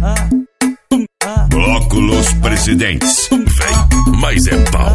Bloco Los Presidentes. Vem, mas é pau.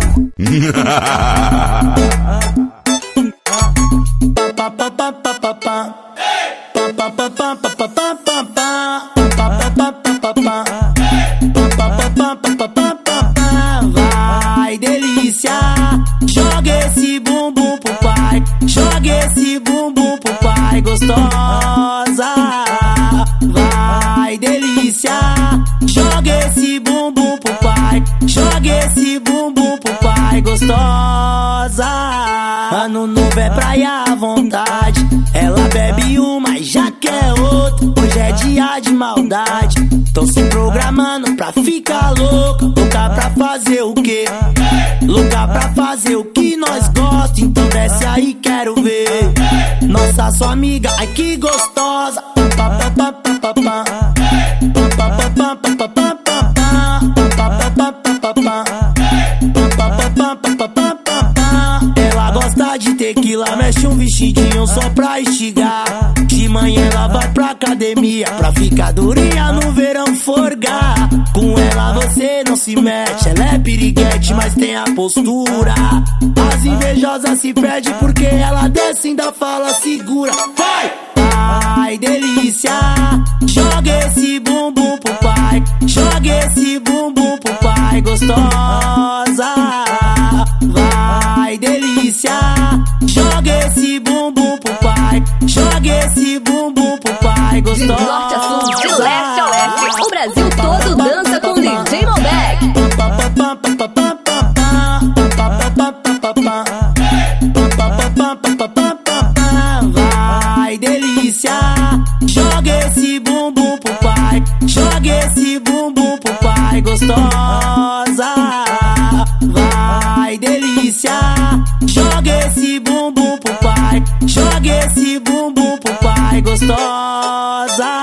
Vai, delícia, joga esse bumbum pro pai, joga esse bumbum pro pai, gostosa. Vai, delícia, joga esse bumbum pro pai, joga esse bumbum pro pai, gostosa. Ano novo é praia à vontade, ela bebe uma e já quer outra. Hoje é dia de maldade, tô se programando pra ficar louca. Louca pra fazer o quê? Louca pra fazer o que nós gosta. Então desce aí, quero ver nossa sua amiga, ai que gostosa. Ela gosta de tequila, mexe um vestidinho só pra estigar. De manhã ela vai pra academia, pra ficar durinha no verão forgar. Com ela você não se mete, ela é piriguete, mas tem a postura. As invejosas se perdem porque ela desce e ainda fala segura. Vai! Ai, delícia, joga esse bumbum pro pai, joga esse bumbum pro pai, gostosa. Vai, delícia, joga esse bumbum pro pai, joga esse bumbum pro pai, gostosa. De norte a sul, de leste a oeste, o Brasil todo dança com DJ Malbec. Vai, delícia, joga esse bumbum pro pai, joga esse bumbum pro pai, gostosa. Vai, delícia, joga esse bumbum pro pai, joga esse bumbum pro pai, gostosa.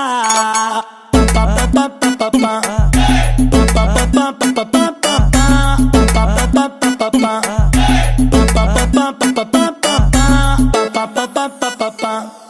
Pa